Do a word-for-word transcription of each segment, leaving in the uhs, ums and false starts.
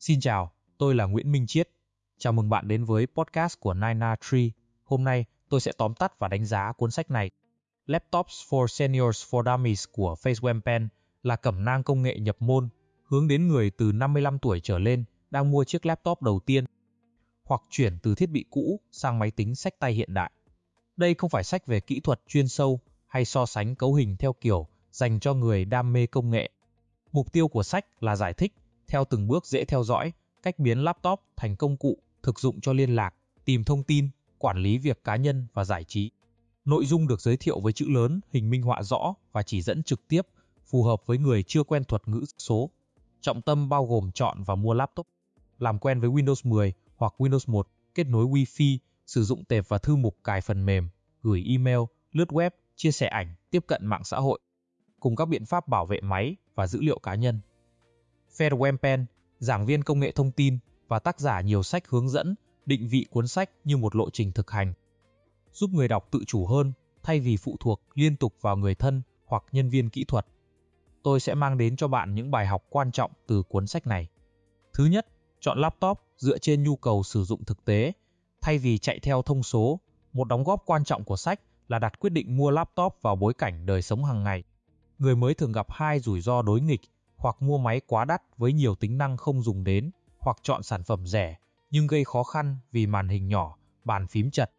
Xin chào, tôi là Nguyễn Minh Chiết. Chào mừng bạn đến với podcast của nine a Tree. Hôm nay, tôi sẽ tóm tắt và đánh giá cuốn sách này. Laptops for Seniors for Dummies của FaceWebPen là cẩm nang công nghệ nhập môn, hướng đến người từ năm mươi lăm tuổi trở lên đang mua chiếc laptop đầu tiên hoặc chuyển từ thiết bị cũ sang máy tính xách tay hiện đại. Đây không phải sách về kỹ thuật chuyên sâu hay so sánh cấu hình theo kiểu dành cho người đam mê công nghệ. Mục tiêu của sách là giải thích, theo từng bước dễ theo dõi, cách biến laptop thành công cụ thực dụng cho liên lạc, tìm thông tin, quản lý việc cá nhân và giải trí. Nội dung được giới thiệu với chữ lớn, hình minh họa rõ và chỉ dẫn trực tiếp, phù hợp với người chưa quen thuật ngữ số. Trọng tâm bao gồm chọn và mua laptop, làm quen với Windows mười hoặc Windows một, kết nối Wi-Fi, sử dụng tệp và thư mục cài phần mềm, gửi email, lướt web, chia sẻ ảnh, tiếp cận mạng xã hội, cùng các biện pháp bảo vệ máy và dữ liệu cá nhân. FaceWebPen, giảng viên công nghệ thông tin và tác giả nhiều sách hướng dẫn, định vị cuốn sách như một lộ trình thực hành, giúp người đọc tự chủ hơn thay vì phụ thuộc liên tục vào người thân hoặc nhân viên kỹ thuật. Tôi sẽ mang đến cho bạn những bài học quan trọng từ cuốn sách này. Thứ nhất, chọn laptop dựa trên nhu cầu sử dụng thực tế, thay vì chạy theo thông số. Một đóng góp quan trọng của sách là đặt quyết định mua laptop vào bối cảnh đời sống hàng ngày. Người mới thường gặp hai rủi ro đối nghịch, hoặc mua máy quá đắt với nhiều tính năng không dùng đến, hoặc chọn sản phẩm rẻ nhưng gây khó khăn vì màn hình nhỏ, bàn phím chật,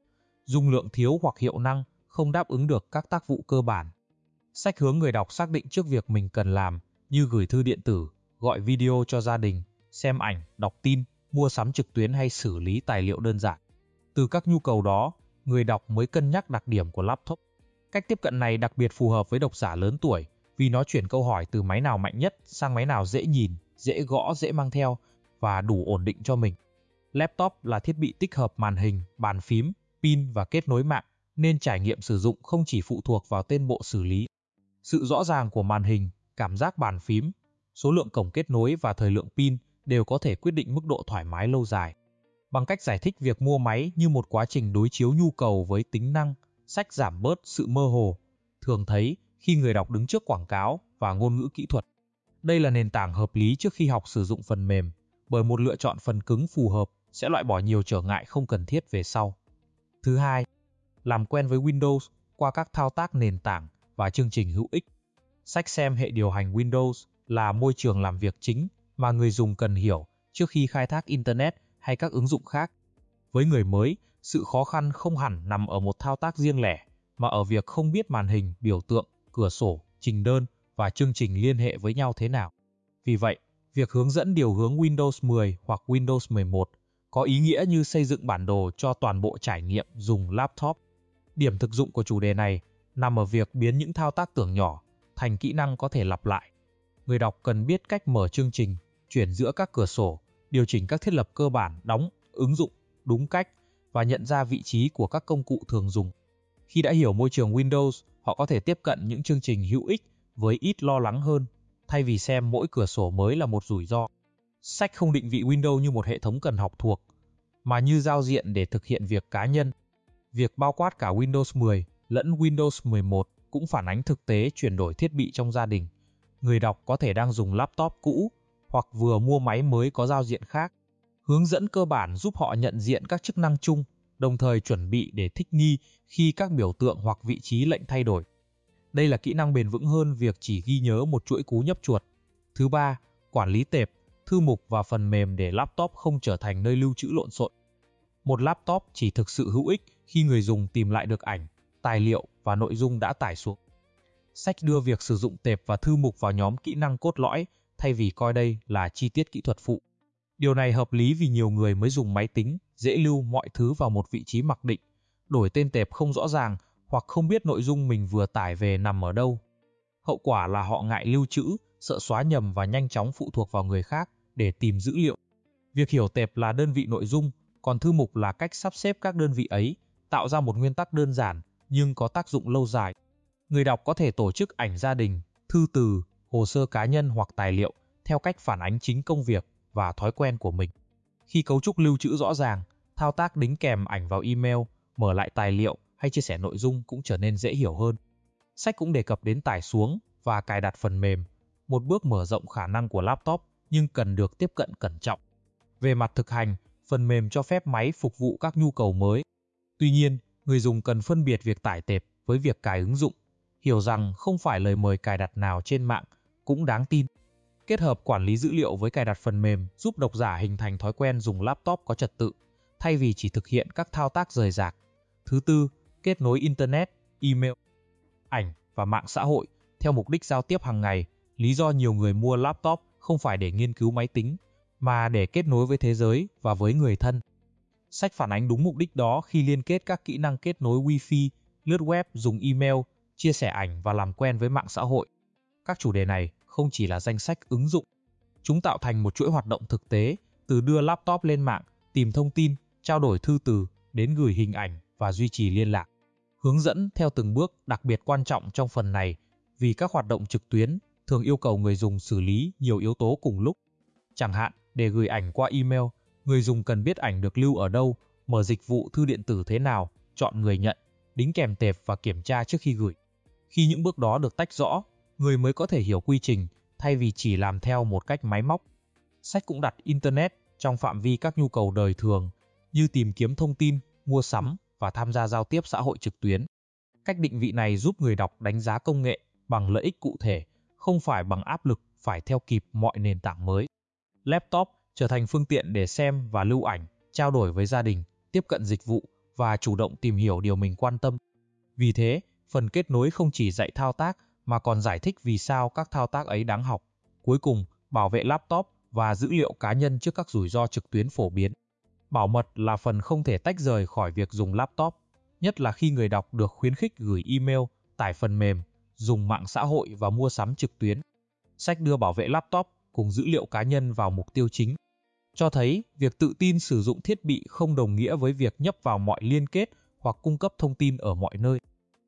dung lượng thiếu hoặc hiệu năng không đáp ứng được các tác vụ cơ bản. Sách hướng người đọc xác định trước việc mình cần làm, như gửi thư điện tử, gọi video cho gia đình, xem ảnh, đọc tin, mua sắm trực tuyến hay xử lý tài liệu đơn giản. Từ các nhu cầu đó, người đọc mới cân nhắc đặc điểm của laptop. Cách tiếp cận này đặc biệt phù hợp với độc giả lớn tuổi vì nó chuyển câu hỏi từ máy nào mạnh nhất sang máy nào dễ nhìn, dễ gõ, dễ mang theo và đủ ổn định cho mình. Laptop là thiết bị tích hợp màn hình, bàn phím, pin và kết nối mạng, nên trải nghiệm sử dụng không chỉ phụ thuộc vào tên bộ xử lý. Sự rõ ràng của màn hình, cảm giác bàn phím, số lượng cổng kết nối và thời lượng pin đều có thể quyết định mức độ thoải mái lâu dài. Bằng cách giải thích việc mua máy như một quá trình đối chiếu nhu cầu với tính năng, sách giảm bớt sự mơ hồ, thường thấy khi người đọc đứng trước quảng cáo và ngôn ngữ kỹ thuật. Đây là nền tảng hợp lý trước khi học sử dụng phần mềm, bởi một lựa chọn phần cứng phù hợp sẽ loại bỏ nhiều trở ngại không cần thiết về sau. Thứ hai, làm quen với Windows qua các thao tác nền tảng và chương trình hữu ích. Sách xem hệ điều hành Windows là môi trường làm việc chính mà người dùng cần hiểu trước khi khai thác Internet hay các ứng dụng khác. Với người mới, sự khó khăn không hẳn nằm ở một thao tác riêng lẻ, mà ở việc không biết màn hình, biểu tượng, cửa sổ, trình đơn và chương trình liên hệ với nhau thế nào. Vì vậy, việc hướng dẫn điều hướng Windows mười hoặc Windows mười một có ý nghĩa như xây dựng bản đồ cho toàn bộ trải nghiệm dùng laptop. Điểm thực dụng của chủ đề này nằm ở việc biến những thao tác tưởng nhỏ thành kỹ năng có thể lặp lại. Người đọc cần biết cách mở chương trình, chuyển giữa các cửa sổ, điều chỉnh các thiết lập cơ bản, đóng ứng dụng đúng cách và nhận ra vị trí của các công cụ thường dùng. Khi đã hiểu môi trường Windows, họ có thể tiếp cận những chương trình hữu ích với ít lo lắng hơn, thay vì xem mỗi cửa sổ mới là một rủi ro. Sách không định vị Windows như một hệ thống cần học thuộc, mà như giao diện để thực hiện việc cá nhân. Việc bao quát cả Windows mười lẫn Windows mười một cũng phản ánh thực tế chuyển đổi thiết bị trong gia đình. Người đọc có thể đang dùng laptop cũ hoặc vừa mua máy mới có giao diện khác. Hướng dẫn cơ bản giúp họ nhận diện các chức năng chung, đồng thời chuẩn bị để thích nghi khi các biểu tượng hoặc vị trí lệnh thay đổi. Đây là kỹ năng bền vững hơn việc chỉ ghi nhớ một chuỗi cú nhấp chuột. Thứ ba, quản lý tệp, thư mục và phần mềm để laptop không trở thành nơi lưu trữ lộn xộn. Một laptop chỉ thực sự hữu ích khi người dùng tìm lại được ảnh, tài liệu và nội dung đã tải xuống. Sách đưa việc sử dụng tệp và thư mục vào nhóm kỹ năng cốt lõi thay vì coi đây là chi tiết kỹ thuật phụ. Điều này hợp lý vì nhiều người mới dùng máy tính, dễ lưu mọi thứ vào một vị trí mặc định, đổi tên tệp không rõ ràng hoặc không biết nội dung mình vừa tải về nằm ở đâu. Hậu quả là họ ngại lưu trữ, sợ xóa nhầm và nhanh chóng phụ thuộc vào người khác để tìm dữ liệu. Việc hiểu tệp là đơn vị nội dung, còn thư mục là cách sắp xếp các đơn vị ấy, tạo ra một nguyên tắc đơn giản nhưng có tác dụng lâu dài. Người đọc có thể tổ chức ảnh gia đình, thư từ, hồ sơ cá nhân hoặc tài liệu theo cách phản ánh chính công việc và thói quen của mình. Khi cấu trúc lưu trữ rõ ràng, thao tác đính kèm ảnh vào email, mở lại tài liệu hay chia sẻ nội dung cũng trở nên dễ hiểu hơn. Sách cũng đề cập đến tải xuống và cài đặt phần mềm, một bước mở rộng khả năng của laptop nhưng cần được tiếp cận cẩn trọng. Về mặt thực hành, phần mềm cho phép máy phục vụ các nhu cầu mới. Tuy nhiên, người dùng cần phân biệt việc tải tệp với việc cài ứng dụng, hiểu rằng không phải lời mời cài đặt nào trên mạng cũng đáng tin. Kết hợp quản lý dữ liệu với cài đặt phần mềm giúp độc giả hình thành thói quen dùng laptop có trật tự, thay vì chỉ thực hiện các thao tác rời rạc. Thứ tư, kết nối Internet, email, ảnh và mạng xã hội theo mục đích giao tiếp hàng ngày. Lý do nhiều người mua laptop không phải để nghiên cứu máy tính, mà để kết nối với thế giới và với người thân. Sách phản ánh đúng mục đích đó khi liên kết các kỹ năng kết nối Wi-Fi, lướt web, dùng email, chia sẻ ảnh và làm quen với mạng xã hội. Các chủ đề này không chỉ là danh sách ứng dụng. Chúng tạo thành một chuỗi hoạt động thực tế, từ đưa laptop lên mạng, tìm thông tin, trao đổi thư từ, đến gửi hình ảnh và duy trì liên lạc. Hướng dẫn theo từng bước đặc biệt quan trọng trong phần này vì các hoạt động trực tuyến thường yêu cầu người dùng xử lý nhiều yếu tố cùng lúc. Chẳng hạn, để gửi ảnh qua email, người dùng cần biết ảnh được lưu ở đâu, mở dịch vụ thư điện tử thế nào, chọn người nhận, đính kèm tệp và kiểm tra trước khi gửi. Khi những bước đó được tách rõ, người mới có thể hiểu quy trình thay vì chỉ làm theo một cách máy móc. Sách cũng đặt Internet trong phạm vi các nhu cầu đời thường như tìm kiếm thông tin, mua sắm và tham gia giao tiếp xã hội trực tuyến. Cách định vị này giúp người đọc đánh giá công nghệ bằng lợi ích cụ thể, không phải bằng áp lực phải theo kịp mọi nền tảng mới. Laptop trở thành phương tiện để xem và lưu ảnh, trao đổi với gia đình, tiếp cận dịch vụ và chủ động tìm hiểu điều mình quan tâm. Vì thế, phần kết nối không chỉ dạy thao tác mà còn giải thích vì sao các thao tác ấy đáng học. Cuối cùng, bảo vệ laptop và dữ liệu cá nhân trước các rủi ro trực tuyến phổ biến. Bảo mật là phần không thể tách rời khỏi việc dùng laptop, nhất là khi người đọc được khuyến khích gửi email, tải phần mềm, dùng mạng xã hội và mua sắm trực tuyến. Sách đưa bảo vệ laptop cùng dữ liệu cá nhân vào mục tiêu chính, cho thấy việc tự tin sử dụng thiết bị không đồng nghĩa với việc nhấp vào mọi liên kết hoặc cung cấp thông tin ở mọi nơi.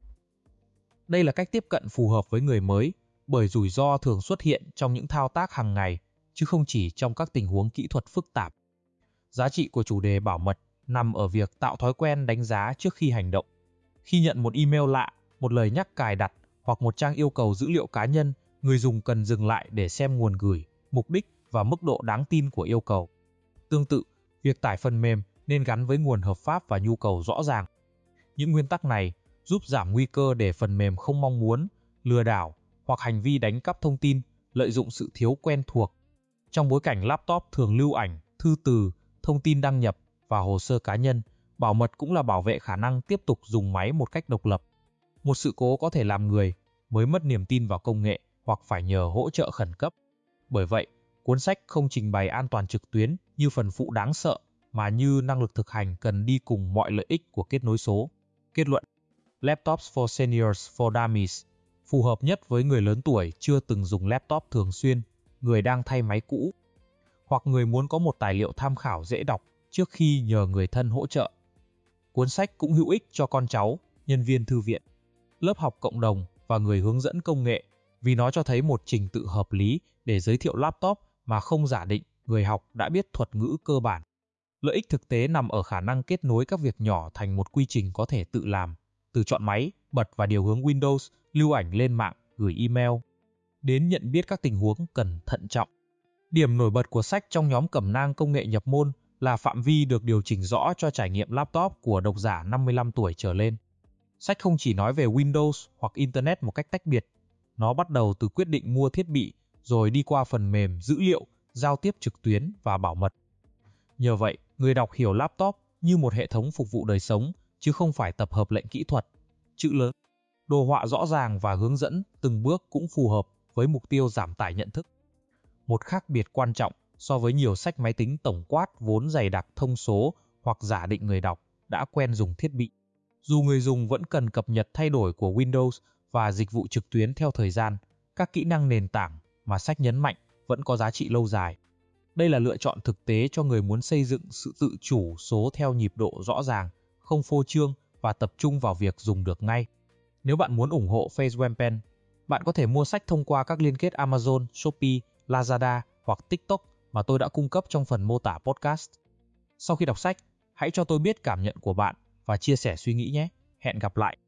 Đây là cách tiếp cận phù hợp với người mới, bởi rủi ro thường xuất hiện trong những thao tác hàng ngày, chứ không chỉ trong các tình huống kỹ thuật phức tạp. Giá trị của chủ đề bảo mật nằm ở việc tạo thói quen đánh giá trước khi hành động. Khi nhận một email lạ, một lời nhắc cài đặt hoặc một trang yêu cầu dữ liệu cá nhân, người dùng cần dừng lại để xem nguồn gửi, mục đích và mức độ đáng tin của yêu cầu. Tương tự, việc tải phần mềm nên gắn với nguồn hợp pháp và nhu cầu rõ ràng. Những nguyên tắc này giúp giảm nguy cơ để phần mềm không mong muốn, lừa đảo hoặc hành vi đánh cắp thông tin, lợi dụng sự thiếu quen thuộc. Trong bối cảnh laptop thường lưu ảnh, thư từ, thông tin đăng nhập và hồ sơ cá nhân, bảo mật cũng là bảo vệ khả năng tiếp tục dùng máy một cách độc lập. Một sự cố có thể làm người mới mất niềm tin vào công nghệ hoặc phải nhờ hỗ trợ khẩn cấp. Bởi vậy, cuốn sách không trình bày an toàn trực tuyến như phần phụ đáng sợ, mà như năng lực thực hành cần đi cùng mọi lợi ích của kết nối số. Kết luận: Laptops for Seniors for Dummies phù hợp nhất với người lớn tuổi chưa từng dùng laptop thường xuyên, người đang thay máy cũ, hoặc người muốn có một tài liệu tham khảo dễ đọc trước khi nhờ người thân hỗ trợ. Cuốn sách cũng hữu ích cho con cháu, nhân viên thư viện, lớp học cộng đồng và người hướng dẫn công nghệ, vì nó cho thấy một trình tự hợp lý để giới thiệu laptop mà không giả định người học đã biết thuật ngữ cơ bản. Lợi ích thực tế nằm ở khả năng kết nối các việc nhỏ thành một quy trình có thể tự làm, từ chọn máy, bật và điều hướng Windows, lưu ảnh lên mạng, gửi email, đến nhận biết các tình huống cần thận trọng. Điểm nổi bật của sách trong nhóm cẩm nang công nghệ nhập môn là phạm vi được điều chỉnh rõ cho trải nghiệm laptop của độc giả năm mươi lăm tuổi trở lên. Sách không chỉ nói về Windows hoặc Internet một cách tách biệt, nó bắt đầu từ quyết định mua thiết bị, rồi đi qua phần mềm, dữ liệu, giao tiếp trực tuyến và bảo mật. Nhờ vậy, người đọc hiểu laptop như một hệ thống phục vụ đời sống, chứ không phải tập hợp lệnh kỹ thuật. Chữ lớn, đồ họa rõ ràng và hướng dẫn từng bước cũng phù hợp với mục tiêu giảm tải nhận thức. Một khác biệt quan trọng so với nhiều sách máy tính tổng quát vốn dày đặc thông số hoặc giả định người đọc đã quen dùng thiết bị. Dù người dùng vẫn cần cập nhật thay đổi của Windows và dịch vụ trực tuyến theo thời gian, các kỹ năng nền tảng mà sách nhấn mạnh vẫn có giá trị lâu dài. Đây là lựa chọn thực tế cho người muốn xây dựng sự tự chủ số theo nhịp độ rõ ràng, không phô trương và tập trung vào việc dùng được ngay. Nếu bạn muốn ủng hộ FaceWebPen, bạn có thể mua sách thông qua các liên kết Amazon, Shopee, Lazada hoặc TikTok mà tôi đã cung cấp trong phần mô tả podcast. Sau khi đọc sách, hãy cho tôi biết cảm nhận của bạn và chia sẻ suy nghĩ nhé. Hẹn gặp lại!